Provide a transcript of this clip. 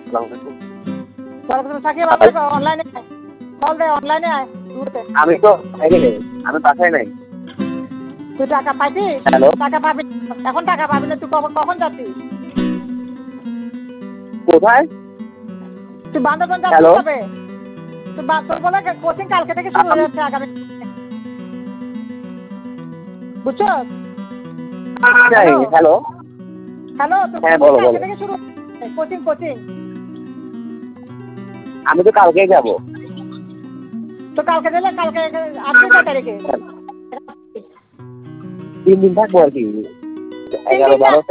সাকিব আমাকে অনলাইনে কল দে, অনলাইনে আয় ঘুরতে। আমি তো আমি বাসায় নাই। তুই টাকা পাইছিস? হ্যালো, টাকা পাবি এখন, টাকা পাবি না। তুই কখন যাচ্ছিস? কোথায়? তুই বান্দরবান যাচ্ছিস হ্যালো, কবে? তোর বলে কোচিং কালকে থেকে শুরু হয়ে যাচ্ছে, আগামী। বুঝছো? হ্যালো, হ্যালো, তোর হ্যাঁ কোচিং বলো কালকে বলো। থেকে শুরু হচ্ছে, কোচিং। আমি তো কালকেই যাবো। তো কালকে দিলে কালকে আসবি কয় তারিখে? 3 দিন থাকবো আর কি, 3 11, দিন না, 12